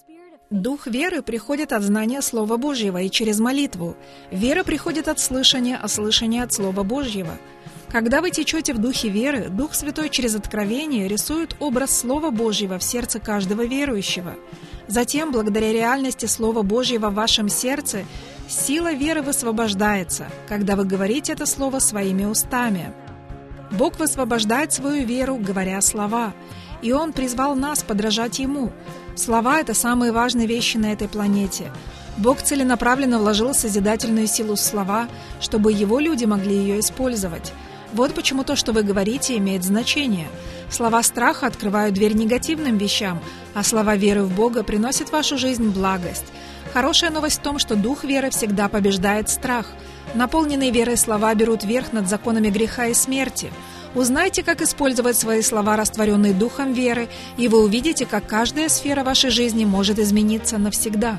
Дух веры приходит от знания Слова Божьего и через молитву. Вера приходит от слышания, а слышание от Слова Божьего. Когда вы течете в духе веры, Дух Святой через откровение рисует образ Слова Божьего в сердце каждого верующего. Затем, благодаря реальности Слова Божьего в вашем сердце, сила веры высвобождается, когда вы говорите это Слово своими устами. Бог высвобождает свою веру, говоря слова, и Он призвал нас подражать Ему. Слова — это самые важные вещи на этой планете. Бог целенаправленно вложил созидательную силу в слова, чтобы Его люди могли ее использовать. Вот почему то, что вы говорите, имеет значение. Слова страха открывают дверь негативным вещам, а слова веры в Бога приносят в вашу жизнь благость. Хорошая новость в том, что дух веры всегда побеждает страх. Наполненные верой слова берут верх над законами греха и смерти. Узнайте, как использовать свои слова, растворенные духом веры, и вы увидите, как каждая сфера вашей жизни может измениться навсегда.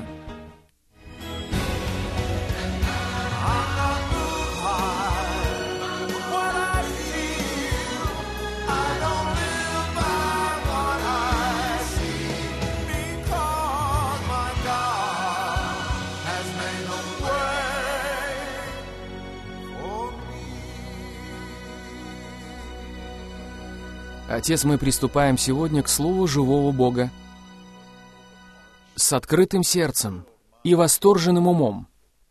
Отец, мы приступаем сегодня к Слову живого Бога с открытым сердцем и восторженным умом,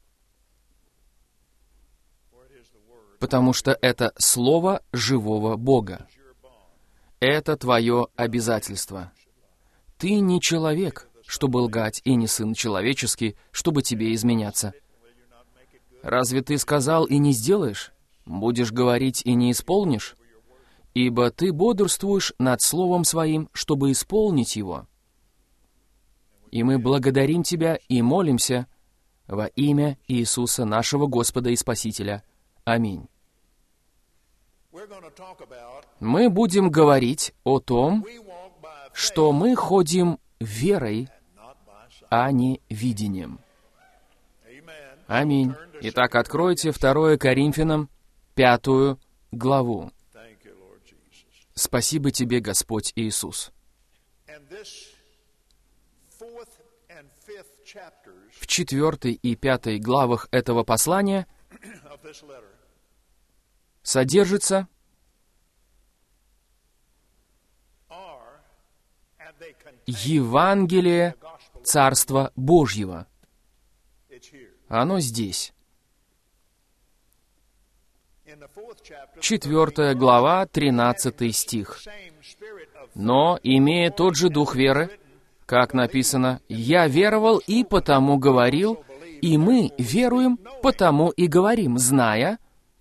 потому что это Слово живого Бога. Это твое обязательство. Ты не человек, чтобы лгать, и не сын человеческий, чтобы тебе изменяться. Разве ты сказал и не сделаешь? Будешь говорить и не исполнишь? Ибо ты бодрствуешь над Словом Своим, чтобы исполнить его. И мы благодарим Тебя и молимся во имя Иисуса, нашего Господа и Спасителя. Аминь. Мы будем говорить о том, что мы ходим верой, а не видением. Аминь. Итак, откройте 2 Коринфянам 5 главу. Спасибо Тебе, Господь Иисус. В 4 и 5 главах этого послания содержится Евангелие Царства Божьего. Оно здесь. 4 глава, 13 стих. «Но, имея тот же дух веры, как написано, «Я веровал и потому говорил», и мы веруем, потому и говорим, зная,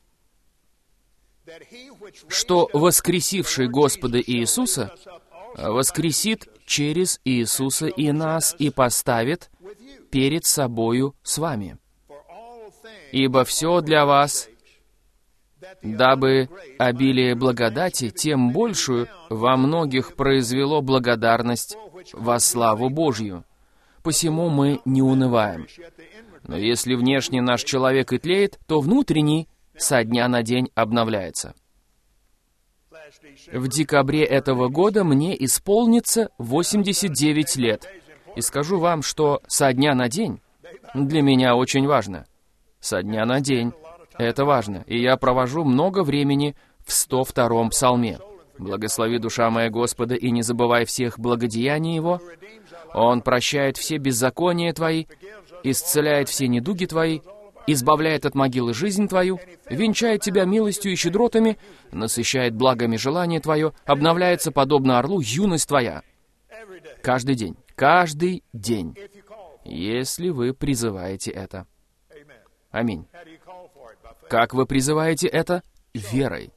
что воскресивший Господа Иисуса воскресит через Иисуса и нас и поставит перед собою с вами. Ибо все для вас, дабы обилие благодати тем большую во многих произвело благодарность во славу Божью. Посему мы не унываем. Но если внешне наш человек и тлеет, то внутренний со дня на день обновляется». В декабре этого года мне исполнится 89 лет. И скажу вам, что со дня на день для меня очень важно. Со дня на день. Это важно, и я провожу много времени в 102-м псалме. «Благослови, душа моя, Господа, и не забывай всех благодеяний Его. Он прощает все беззакония твои, исцеляет все недуги твои, избавляет от могилы жизнь твою, венчает тебя милостью и щедротами, насыщает благами желание твое, обновляется, подобно орлу, юность твоя». Каждый день, если вы призываете это. Аминь. Как вы призываете это? Верой.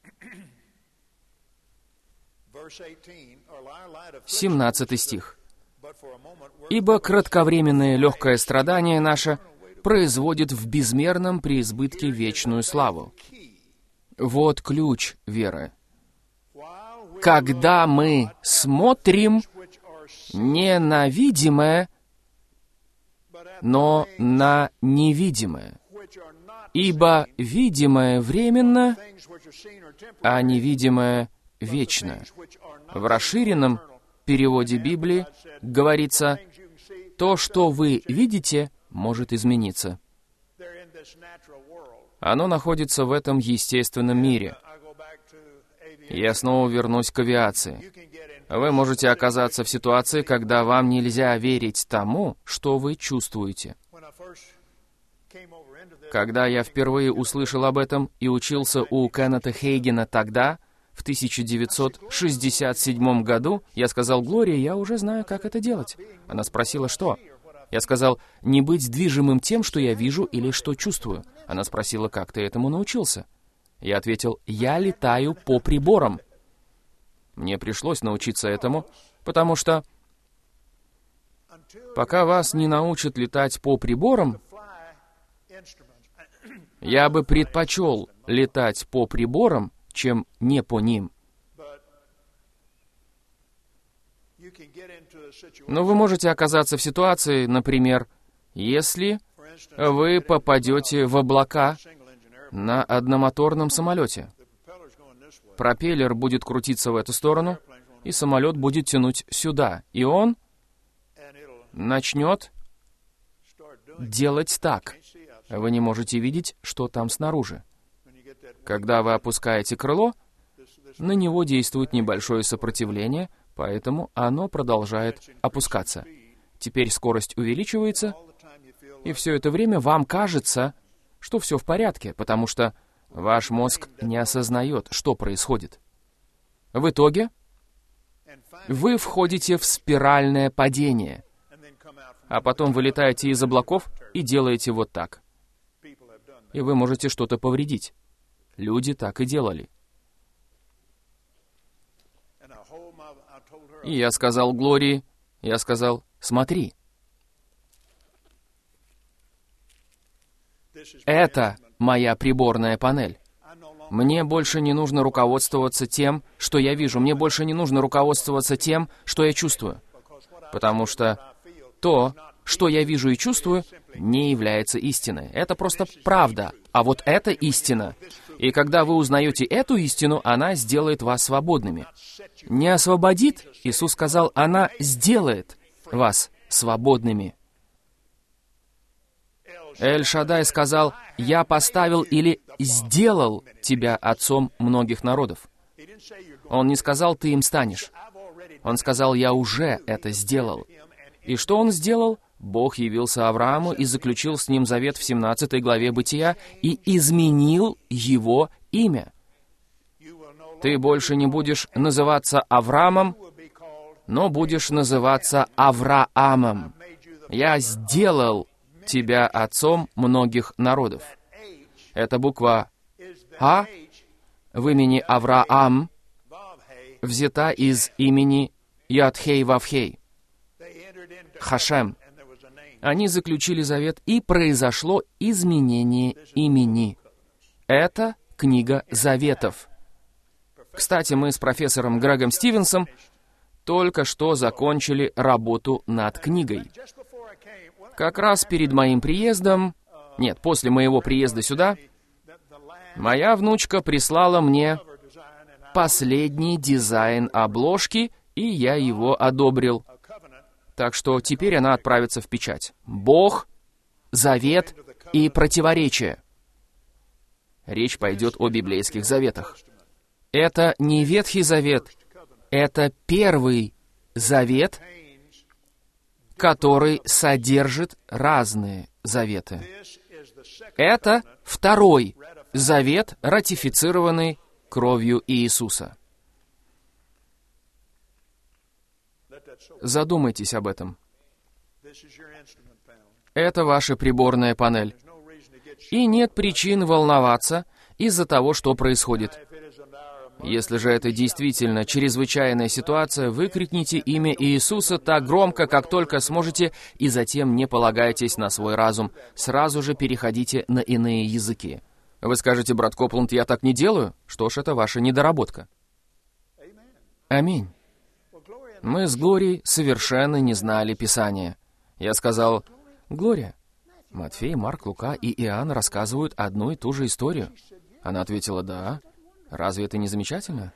17 стих. «Ибо кратковременное легкое страдание наше производит в безмерном преизбытке вечную славу». Вот ключ веры. Когда мы смотрим не на видимое, но на невидимое. Ибо видимое временно, а невидимое вечно. В расширенном переводе Библии говорится То, что вы видите, может измениться. Оно находится в этом естественном мире. Я снова вернусь к авиации. Вы можете оказаться в ситуации, когда вам нельзя верить тому, что вы чувствуете. Когда я впервые услышал об этом и учился у Кеннета Хейгена тогда, в 1967 году, я сказал: «Глория, я уже знаю, как это делать». Она спросила, что? Я сказал: «Не быть движимым тем, что я вижу или что чувствую». Она спросила: «Как ты этому научился?» Я ответил: «Я летаю по приборам». Мне пришлось научиться этому, потому что пока вас не научат летать по приборам, я бы предпочел летать по приборам, чем не по ним. Но вы можете оказаться в ситуации, например, если вы попадете в облака на одномоторном самолете. Пропеллер будет крутиться в эту сторону, и самолет будет тянуть сюда, и он начнет делать так. Вы не можете видеть, что там снаружи. Когда вы опускаете крыло, на него действует небольшое сопротивление, поэтому оно продолжает опускаться. Теперь скорость увеличивается, и все это время вам кажется, что все в порядке, потому что ваш мозг не осознает, что происходит. В итоге вы входите в спиральное падение, а потом вылетаете из облаков и делаете вот так. И вы можете что-то повредить. Люди так и делали. И я сказал Глории, смотри. Это моя приборная панель. Мне больше не нужно руководствоваться тем, что я вижу. Мне больше не нужно руководствоваться тем, что я чувствую. Потому что то, что я вижу и чувствую, не является истиной. Это просто правда. А вот это истина. И когда вы узнаете эту истину, она сделает вас свободными. Не освободит, Иисус сказал, она сделает вас свободными. Эль-Шаддай сказал: «Я поставил или сделал тебя отцом многих народов». Он не сказал: «Ты им станешь». Он сказал: «Я уже это сделал». И что он сделал? Бог явился Аврааму и заключил с ним завет в 17 главе Бытия и изменил его имя. Ты больше не будешь называться Авраамом, но будешь называться Авраамом. Я сделал тебя отцом многих народов. Эта буква А в имени Авраам взята из имени Ядхей-Вавхей, Хашем. Они заключили завет, и произошло изменение имени. Это книга Заветов. Кстати, мы с профессором Грегом Стивенсом только что закончили работу над книгой. Как раз перед моим приездом, после моего приезда сюда, моя внучка прислала мне последний дизайн обложки, и я его одобрил. Так что теперь она отправится в печать. Бог, завет и противоречие. Речь пойдет о библейских заветах. Это не Ветхий Завет, это Первый Завет, который содержит разные заветы. Это Второй Завет, ратифицированный кровью Иисуса. Задумайтесь об этом. Это ваша приборная панель. И нет причин волноваться из-за того, что происходит. Если же это действительно чрезвычайная ситуация, выкрикните имя Иисуса так громко, как только сможете, и затем не полагайтесь на свой разум. Сразу же переходите на иные языки. Вы скажете: брат Копланд, я так не делаю? Что ж, это ваша недоработка. Аминь. Мы с Глорией совершенно не знали Писания. Я сказал: Глория, Матфей, Марк, Лука и Иоанн рассказывают одну и ту же историю. Она ответила: да. Разве это не замечательно?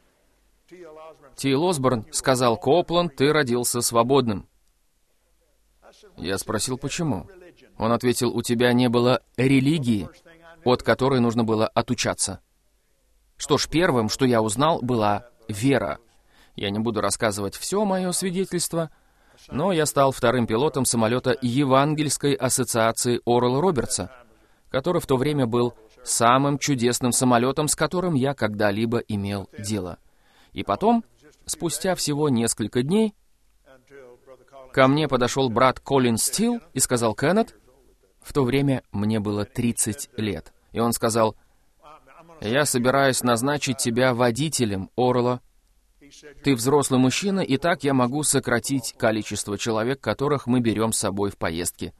Ти. Л. Осборн сказал: Копланд, ты родился свободным. Я спросил, почему. Он ответил, у тебя не было религии, от которой нужно было отучаться. Что ж, первым, что я узнал, была вера. Я не буду рассказывать все мое свидетельство, но я стал вторым пилотом самолета Евангельской ассоциации Орла Робертса, который в то время был самым чудесным самолетом, с которым я когда-либо имел дело. И потом, спустя всего несколько дней, ко мне подошел брат Колин Стил и сказал: «Кеннет, в то время мне было 30 лет». И он сказал: «Я собираюсь назначить тебя водителем Орла. Ты взрослый мужчина, и так я могу сократить количество человек, которых мы берем с собой в поездки».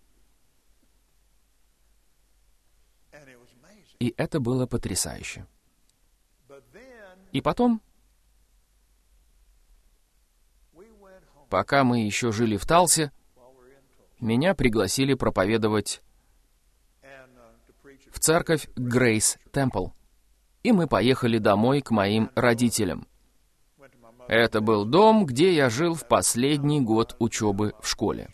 И это было потрясающе. И потом, пока мы еще жили в Талсе, меня пригласили проповедовать в церковь Грейс Темпл. И мы поехали домой к моим родителям. Это был дом, где я жил в последний год учебы в школе.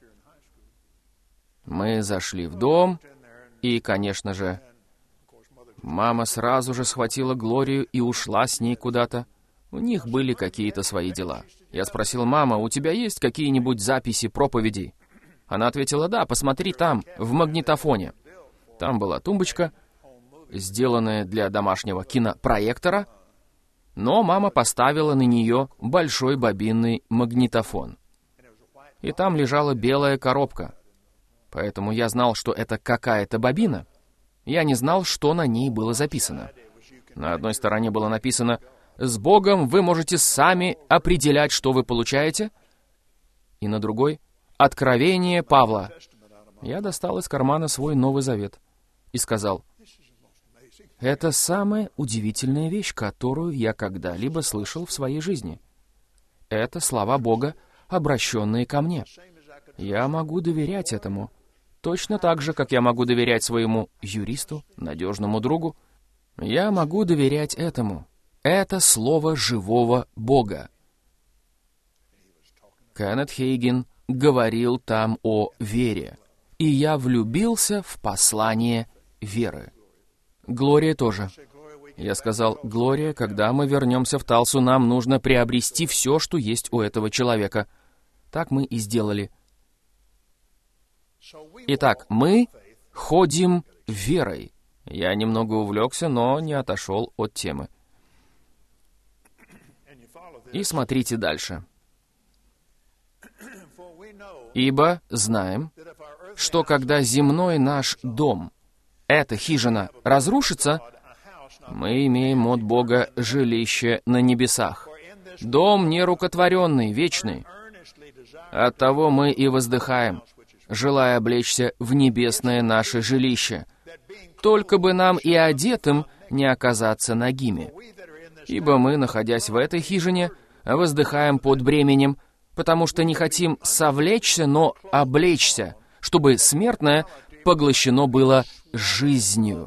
Мы зашли в дом, и, конечно же, мама сразу же схватила Глорию и ушла с ней куда-то. У них были какие-то свои дела. Я спросил: «Мама, у тебя есть какие-нибудь записи проповедей?» Она ответила: «Да, посмотри там, в магнитофоне». Там была тумбочка, сделанная для домашнего кинопроектора, но мама поставила на нее большой бобинный магнитофон. И там лежала белая коробка. Поэтому я знал, что это какая-то бобина. Я не знал, что на ней было записано. На одной стороне было написано: «С Богом вы можете сами определять, что вы получаете». И на другой — «Откровение Павла». Я достал из кармана свой Новый Завет и сказал: «Это самая удивительная вещь, которую я когда-либо слышал в своей жизни. Это слова Бога, обращенные ко мне. Я могу доверять этому, точно так же, как я могу доверять своему юристу, надежному другу. Я могу доверять этому. Это слово живого Бога». Кеннет Хейгин говорил там о вере, и я влюбился в послание веры. Глория тоже. Я сказал: «Глория, когда мы вернемся в Талсу, нам нужно приобрести все, что есть у этого человека». Так мы и сделали. Итак, мы ходим верой. Я немного увлекся, но не отошел от темы. И смотрите дальше. «Ибо знаем, что когда земной наш дом, эта хижина, разрушится, мы имеем от Бога жилище на небесах, дом нерукотворенный, вечный. Оттого мы и воздыхаем, желая облечься в небесное наше жилище, только бы нам и одетым не оказаться нагими. Ибо мы, находясь в этой хижине, воздыхаем под бременем, потому что не хотим совлечься, но облечься, чтобы смертное поглощено было жизнью».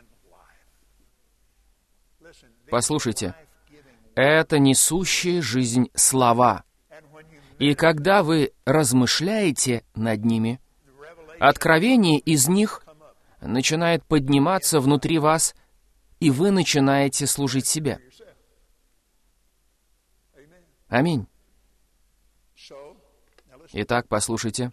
Послушайте, это несущая жизнь слова. И когда вы размышляете над ними, откровение из них начинает подниматься внутри вас, и вы начинаете служить себе. Аминь. Итак, послушайте.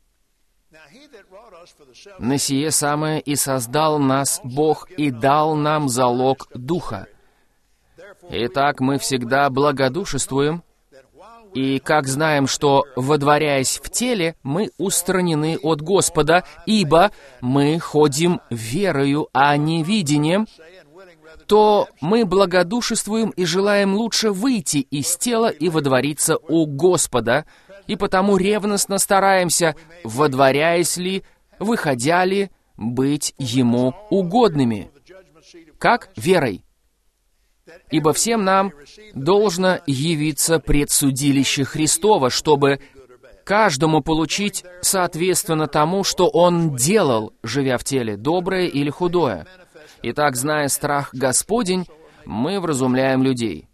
«На сие самое и создал нас Бог, и дал нам залог Духа. Итак, мы всегда благодушествуем, и как знаем, что, водворяясь в теле, мы устранены от Господа, ибо мы ходим верою, а не видением, то мы благодушествуем и желаем лучше выйти из тела и водвориться у Господа, и потому ревностно стараемся, водворяясь ли, выходя ли, быть Ему угодными». Как? Верой. «Ибо всем нам должно явиться пред судилище Христово, чтобы каждому получить соответственно тому, что он делал, живя в теле, доброе или худое. Итак, зная страх Господень, мы вразумляем людей.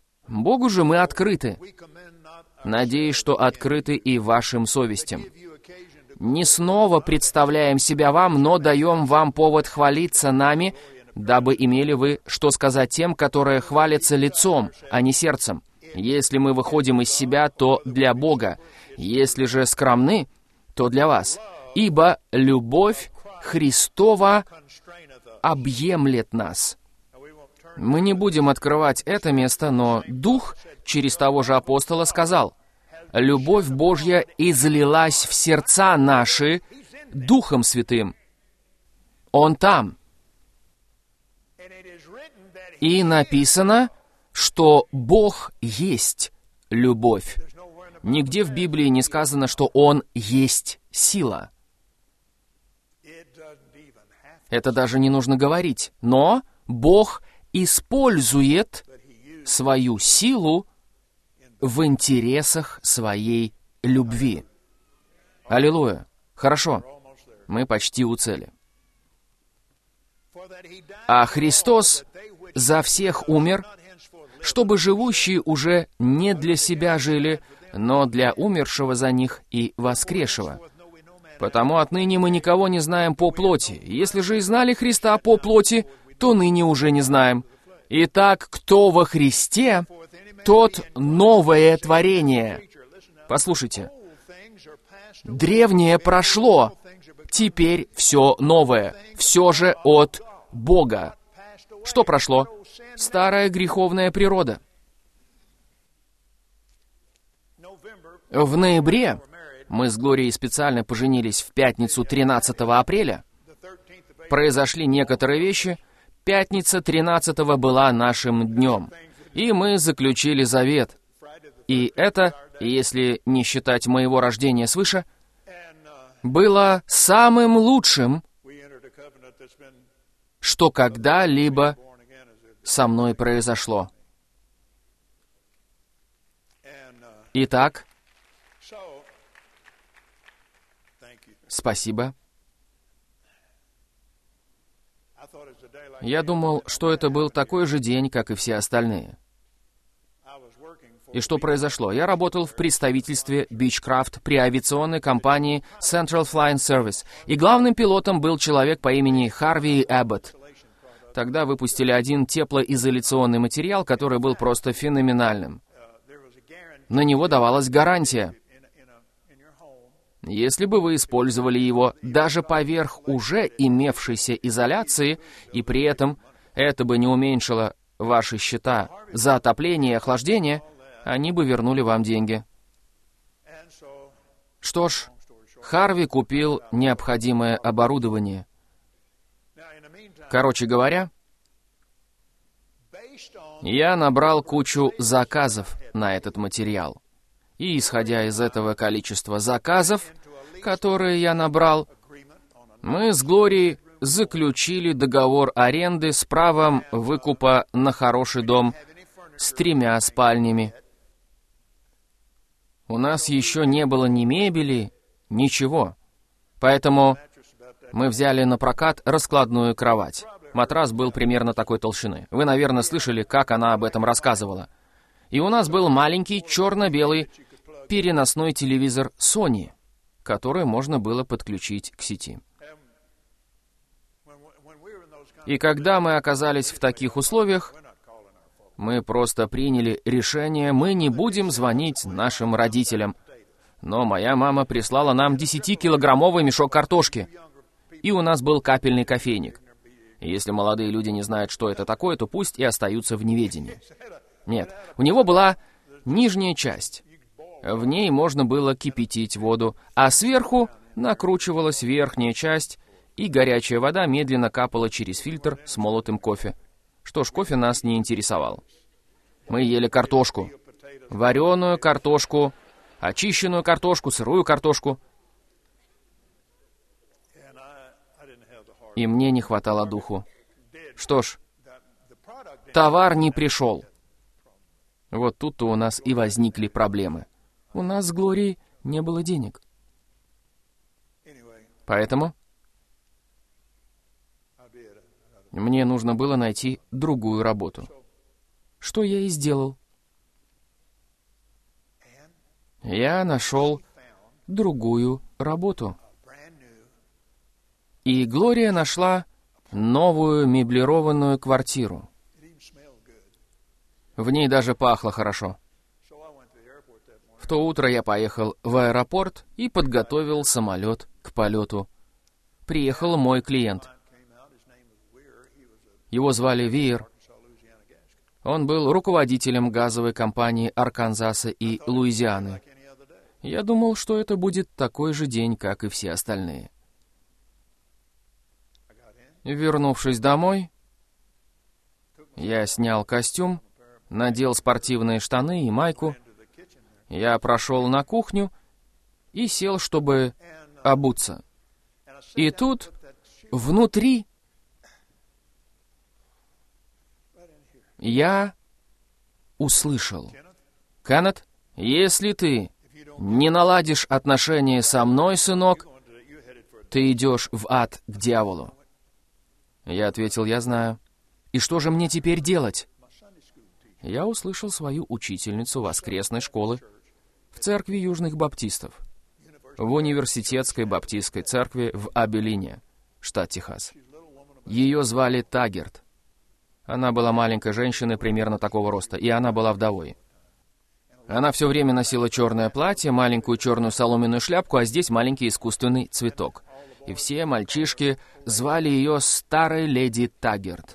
Богу же мы открыты, надеюсь, что открыты и вашим совестям. не снова представляем себя вам, но даем вам повод хвалиться нами, дабы имели вы что сказать тем, которые хвалятся лицом, а не сердцем. Если мы выходим из себя, то для Бога. Если же скромны, то для вас. Ибо любовь Христова объемлет нас. Мы не будем открывать это место, но Дух через того же апостола сказал: «Любовь Божья излилась в сердца наши Духом Святым». Он там. И написано, что Бог есть любовь. Нигде в Библии не сказано, что Он есть сила. Это даже не нужно говорить. Но Бог использует свою силу в интересах своей любви. Аллилуйя. Хорошо. Мы почти у цели. А Христос за всех умер, чтобы живущие уже не для себя жили, но для умершего за них и воскресшего. Потому отныне мы никого не знаем по плоти. Если же и знали Христа по плоти, то ныне уже не знаем. Итак, кто во Христе, тот новое творение. Послушайте. Древнее прошло, теперь все новое. Все же от Бога. Что прошло? Старая греховная природа. В ноябре мы с Глорией специально поженились в пятницу 13 апреля. Произошли некоторые вещи. Пятница 13-го была нашим днем. И мы заключили завет. И это, если не считать моего рождения свыше, было самым лучшим, что когда-либо со мной произошло. Итак, спасибо. Я думал, что это был такой же день, как и все остальные. И что произошло? Я работал в представительстве Beechcraft при авиационной компании Central Flying Service, и главным пилотом был человек по имени Харви Эбботт. Тогда выпустили один теплоизоляционный материал, который был просто феноменальным. На него давалась гарантия. Если бы вы использовали его даже поверх уже имевшейся изоляции, и при этом это бы не уменьшило ваши счета за отопление и охлаждение, они бы вернули вам деньги. Что ж, Харви купил необходимое оборудование. Короче говоря, я набрал кучу заказов на этот материал. И, исходя из этого количества заказов, которые я набрал, мы с Глорией заключили договор аренды с правом выкупа на хороший дом с 3 спальнями. У нас еще не было ни мебели, ничего. Поэтому мы взяли на прокат раскладную кровать. Матрас был примерно такой толщины. Вы, наверное, слышали, как она об этом рассказывала. И у нас был маленький черно-белый переносной телевизор Sony, который можно было подключить к сети. И когда мы оказались в таких условиях, мы просто приняли решение, мы не будем звонить нашим родителям. Но моя мама прислала нам 10-килограммовый мешок картошки. И у нас был капельный кофейник. Если молодые люди не знают, что это такое, то пусть и остаются в неведении. Нет, у него была нижняя часть. В ней можно было кипятить воду, а сверху накручивалась верхняя часть, и горячая вода медленно капала через фильтр с молотым кофе. Что ж, кофе нас не интересовал. Мы ели картошку. Вареную картошку, очищенную картошку, сырую картошку. И мне не хватало духу. Что ж, товар не пришел. Вот тут-то у нас и возникли проблемы. У нас с Глорией не было денег. Поэтому мне нужно было найти другую работу. Что я и сделал. Я нашел другую работу. И Глория нашла новую меблированную квартиру. В ней даже пахло хорошо. В то утро я поехал в аэропорт и подготовил самолет к полету. Приехал мой клиент. Его звали Вир. Он был руководителем газовой компании Арканзаса и Луизианы. Я думал, что это будет такой же день, как и все остальные. Вернувшись домой, я снял костюм, надел спортивные штаны и майку. Я прошел на кухню и сел, чтобы обуться. И тут, внутри, я услышал: «Кеннет, если ты не наладишь отношения со мной, сынок, ты идешь в ад к дьяволу». Я ответил: «Я знаю. И что же мне теперь делать?» Я услышал свою учительницу воскресной школы в церкви Южных Баптистов, в университетской баптистской церкви в Абелине, штат Техас. Ее звали Таггерт. Она была маленькой женщиной примерно такого роста, и она была вдовой. Она все время носила черное платье, маленькую черную соломенную шляпку, а здесь маленький искусственный цветок. И все мальчишки звали ее старой леди Таггерт.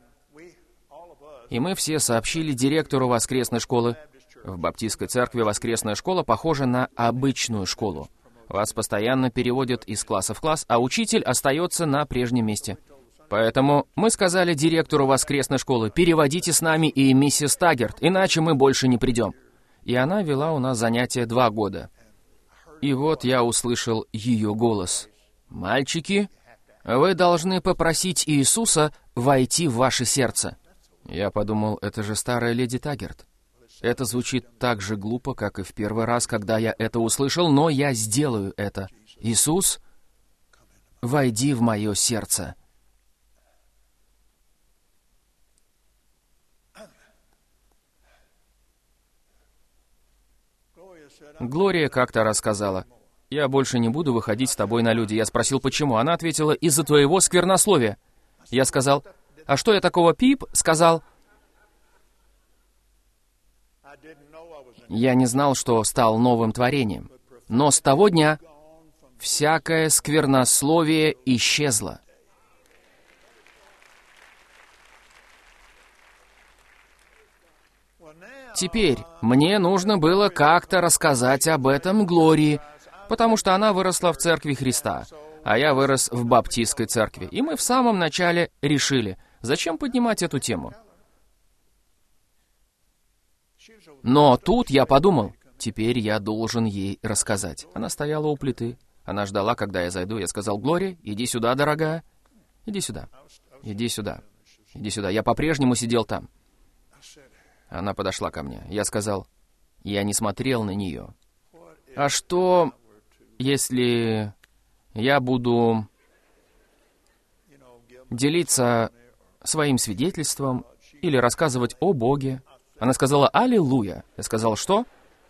И мы все сообщили директору воскресной школы: в баптистской церкви воскресная школа похожа на обычную школу. Вас постоянно переводят из класса в класс, а учитель остается на прежнем месте. Поэтому мы сказали директору воскресной школы: переводите с нами и миссис Таггерт, иначе мы больше не придем. И она вела у нас занятия 2 года. И вот я услышал ее голос: «Мальчики, вы должны попросить Иисуса войти в ваше сердце». Я подумал: это же старая леди Таггерт. Это звучит так же глупо, как и в первый раз, когда я это услышал, но я сделаю это. «Иисус, войди в мое сердце». Глория как-то рассказала: «Я больше не буду выходить с тобой на люди». Я спросил, почему. Она ответила: «Из-за твоего сквернословия». Я сказал: «А что я такого, Пип?» Сказал: «Я не знал, что стал новым творением. Но с того дня всякое сквернословие исчезло». Теперь мне нужно было как-то рассказать об этом Глории, потому что она выросла в церкви Христа, а я вырос в баптистской церкви. И мы в самом начале решили, зачем поднимать эту тему. Но тут я подумал, теперь я должен ей рассказать. Она стояла у плиты, она ждала, когда я зайду. Я сказал: «Глория, иди сюда, дорогая, иди сюда, иди сюда, иди сюда». Я по-прежнему сидел там. Она подошла ко мне. Я сказал: я не смотрел на нее. «А что, если я буду делиться своим свидетельством или рассказывать о Боге?» Она сказала: «Аллилуйя». Я сказал: «Что?»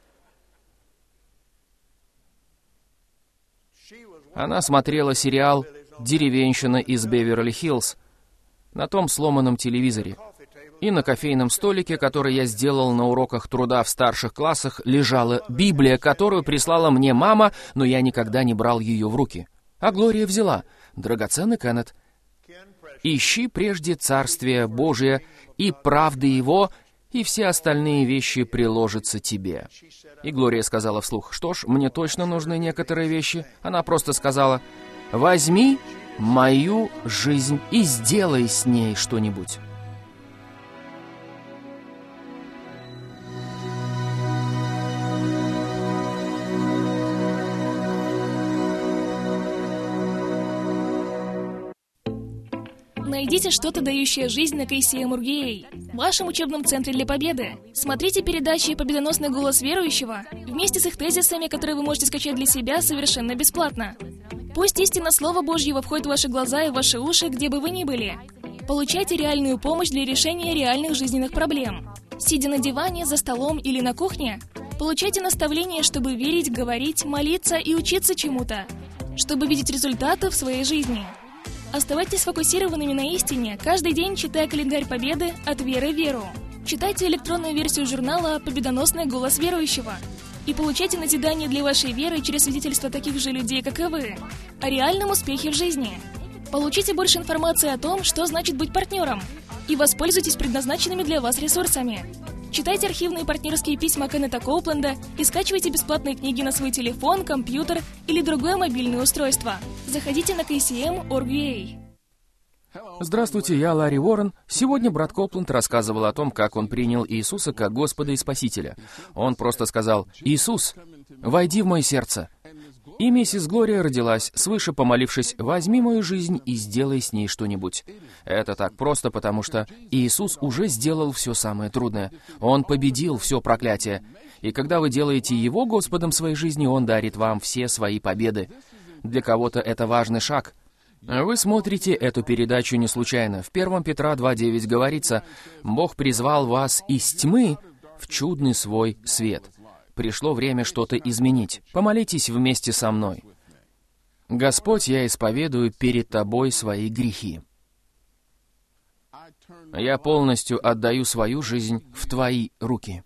Она смотрела сериал «Деревенщина из Беверли-Хиллз» на том сломанном телевизоре. И на кофейном столике, который я сделал на уроках труда в старших классах, лежала Библия, которую прислала мне мама, но я никогда не брал ее в руки. А Глория взяла: «Драгоценный Кеннет, ищи прежде Царствие Божие и правды Его, и все остальные вещи приложатся тебе». И Глория сказала вслух: «Что ж, мне точно нужны некоторые вещи». Она просто сказала: «Возьми мою жизнь и сделай с ней что-нибудь». Найдите что-то, дающее жизнь на Кейсия Мургией, в вашем учебном центре для победы. Смотрите передачи «Победоносный голос верующего» вместе с их тезисами, которые вы можете скачать для себя совершенно бесплатно. Пусть истина Слова Божьего входит в ваши глаза и в ваши уши, где бы вы ни были. Получайте реальную помощь для решения реальных жизненных проблем. Сидя на диване, за столом или на кухне, получайте наставления, чтобы верить, говорить, молиться и учиться чему-то, чтобы видеть результаты в своей жизни. Оставайтесь сфокусированными на истине, каждый день читая календарь Победы «От веры в веру». Читайте электронную версию журнала «Победоносный голос верующего» и получайте назидание для вашей веры через свидетельства таких же людей, как и вы, о реальном успехе в жизни. Получите больше информации о том, что значит быть партнером, и воспользуйтесь предназначенными для вас ресурсами. Читайте архивные партнерские письма Кеннета Коупленда и скачивайте бесплатные книги на свой телефон, компьютер или другое мобильное устройство. Заходите на kcm.org.ua. Здравствуйте, я Ларри Уоррен. Сегодня брат Копленд рассказывал о том, как он принял Иисуса как Господа и Спасителя. Он просто сказал: «Иисус, войди в мое сердце». И миссис Глория родилась, свыше помолившись: «Возьми мою жизнь и сделай с ней что-нибудь». Это так просто, потому что Иисус уже сделал все самое трудное. Он победил все проклятие. И когда вы делаете Его Господом своей жизни, Он дарит вам все свои победы. Для кого-то это важный шаг. Вы смотрите эту передачу не случайно. В 1 Петра 2:9 говорится: «Бог призвал вас из тьмы в чудный свой свет». Пришло время что-то изменить. Помолитесь вместе со мной. Господь, я исповедую перед Тобой свои грехи. Я полностью отдаю свою жизнь в Твои руки.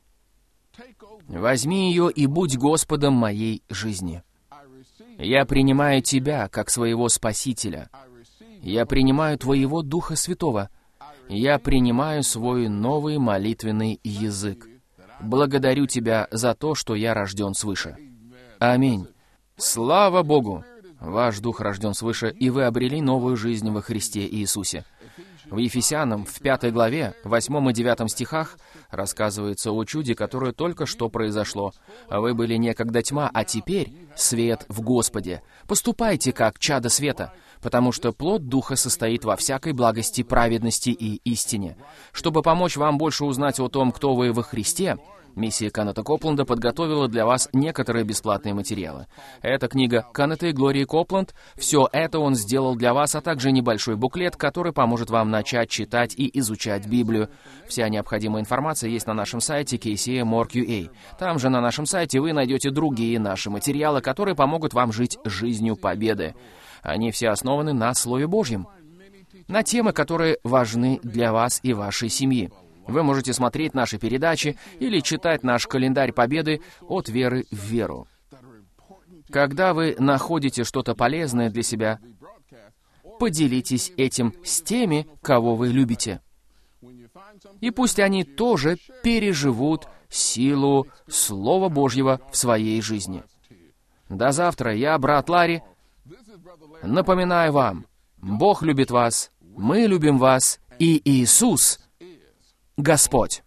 Возьми ее и будь Господом моей жизни. Я принимаю Тебя как своего Спасителя. Я принимаю Твоего Духа Святого. Я принимаю свой новый молитвенный язык. Благодарю Тебя за то, что я рожден свыше. Аминь. Слава Богу! Ваш дух рожден свыше, и вы обрели новую жизнь во Христе Иисусе. В Ефесянам, в 5 главе, 8 и 9 стихах, рассказывается о чуде, которое только что произошло. Вы были некогда тьма, а теперь свет в Господе. Поступайте как чада света, потому что плод Духа состоит во всякой благости, праведности и истине. Чтобы помочь вам больше узнать о том, кто вы во Христе, миссия Кеннета Копленда подготовила для вас некоторые бесплатные материалы. Это книга Кеннета и Глории Копленд. Все это он сделал для вас, а также небольшой буклет, который поможет вам начать читать и изучать Библию. Вся необходимая информация есть на нашем сайте kcm.org.ua. Там же на нашем сайте вы найдете другие наши материалы, которые помогут вам жить жизнью победы. Они все основаны на Слове Божьем, на темы, которые важны для вас и вашей семьи. Вы можете смотреть наши передачи или читать наш календарь Победы «От веры в веру». Когда вы находите что-то полезное для себя, поделитесь этим с теми, кого вы любите. И пусть они тоже переживут силу Слова Божьего в своей жизни. До завтра. Я, брат Ларри, напоминаю вам, Бог любит вас, мы любим вас, и Иисус — Господь.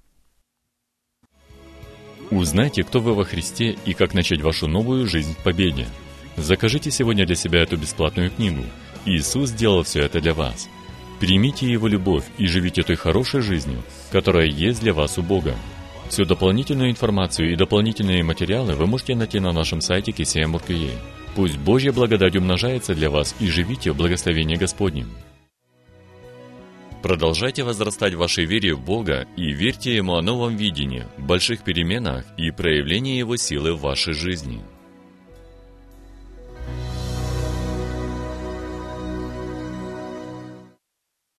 Узнайте, кто вы во Христе и как начать вашу новую жизнь в победе. Закажите сегодня для себя эту бесплатную книгу. Иисус сделал все это для вас. Примите Его любовь и живите той хорошей жизнью, которая есть для вас у Бога. Всю дополнительную информацию и дополнительные материалы вы можете найти на нашем сайте kcm.org.ua. Пусть Божья благодать умножается для вас и живите в благословении Господнем. Продолжайте возрастать в вашей вере в Бога и верьте Ему о новом видении, больших переменах и проявлении Его силы в вашей жизни.